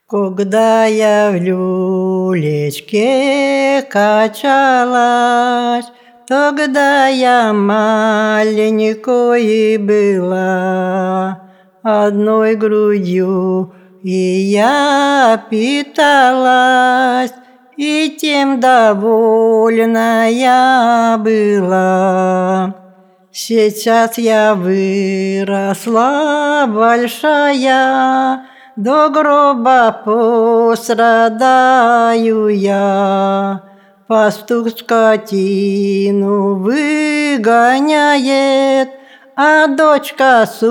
Когда я в люлечке качалась, тогда я маленькой была, одной грудью и я питалась, и тем довольная была. Сейчас я выросла большая, до гроба пострадаю я. Пастух скотину выгоняет, а дочка с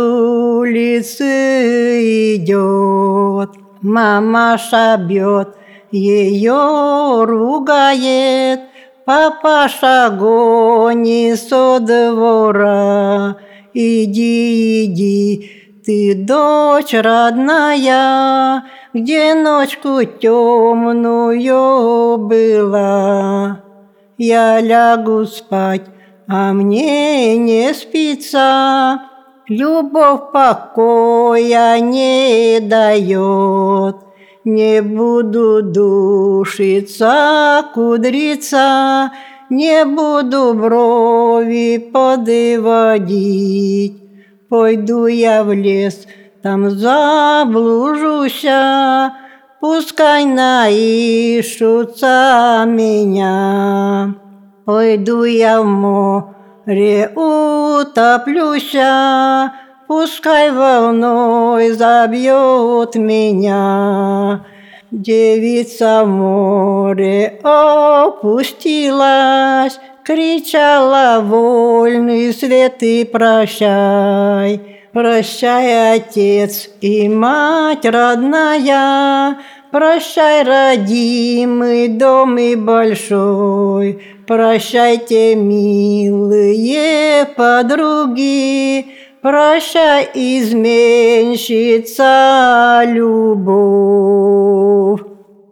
улицы идет. Мамаша бьет, ее ругает, папаша гонит со двора. Иди, иди, ты, дочь родная, где ночку темную была. Я лягу спать, а мне не спится, любовь покоя не дает. Не буду душиться, кудриться, не буду брови подводить. Пойду я в лес, там заблужуся, пускай наищутся меня. Пойду я в море, утоплюся, пускай волной забьет меня. Девица в море опустилась, кричала: вольный свет и прощай. Прощай, отец и мать родная, прощай, родимый дом и большой. Прощайте, милые подруги, прощай, изменщица любовь.